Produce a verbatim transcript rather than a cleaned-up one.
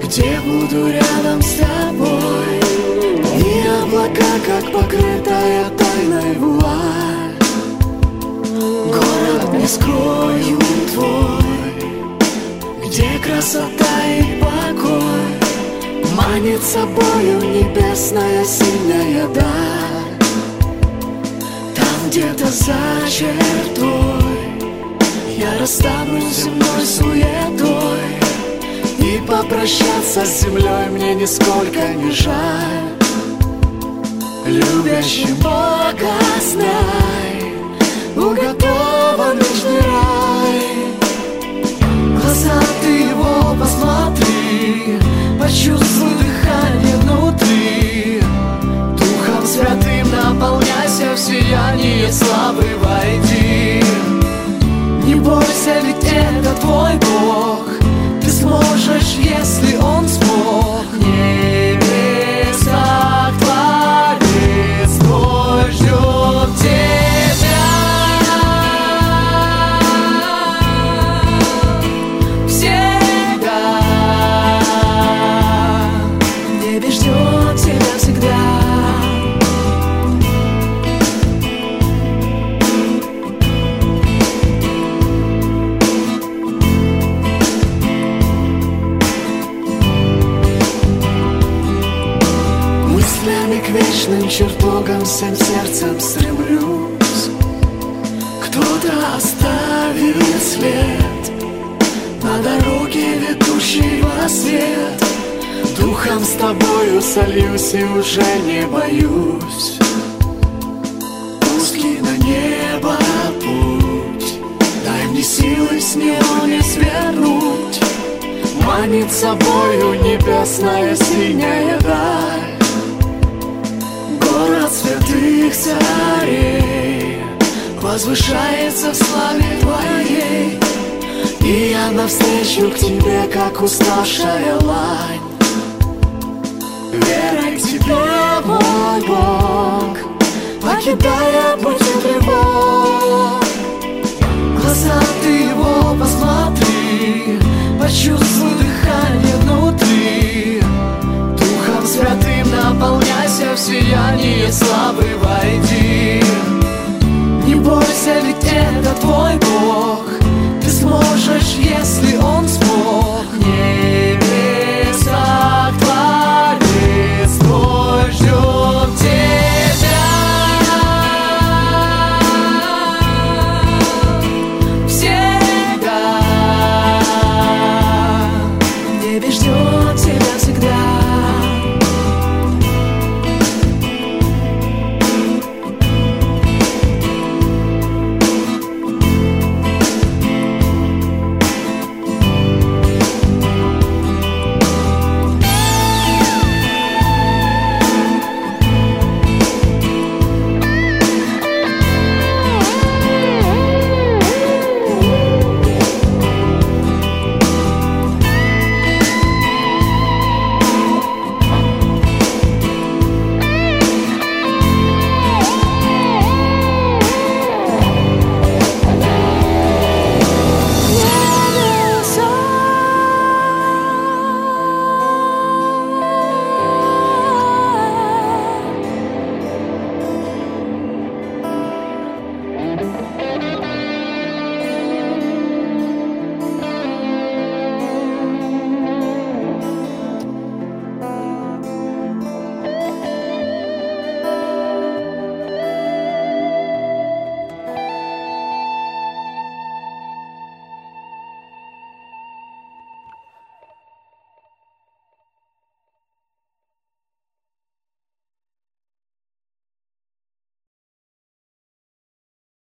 где буду рядом с тобой, и облака, как покрытая тайной вуаль. Город не скрою твой, где красота и покой, манит собою небесная синяя даль. Там где-то за чертой я расстанусь с земной суетой, и попрощаться с землей мне нисколько не жаль. Любящий Бога знай, уготован вечный рай. Глаза ты его посмотри, почувствуй дыхание внутри. Духом Святым наполняйся, в сияние славы войди. Не бойся, ведь это твой Бог, ты сможешь, если Он смог. Небеса Творец твой ждет тебя. Всегда в небе ждет тебя всегда. Мыслями к вечным чертогам всем сердцем стремлюсь. Кто-то оставит след на дороге, ведущей во свет. Духом с тобою сольюсь и уже не боюсь. Узкий на небо путь, дай мне силы с него не свернуть. Манит собою небесная синяя даль. Город святых царей возвышается в славе твоей, и я навстречу к тебе, как уставшая лань. Верой к тебе, мой Бог, покидая пути тревог. Глаза ты его посмотри, почувствуй дыхание внутри. Духом Святым наполняйся, в сияние славы войди. Не бойся, ведь это твой Бог, ты сможешь, если Он сможет.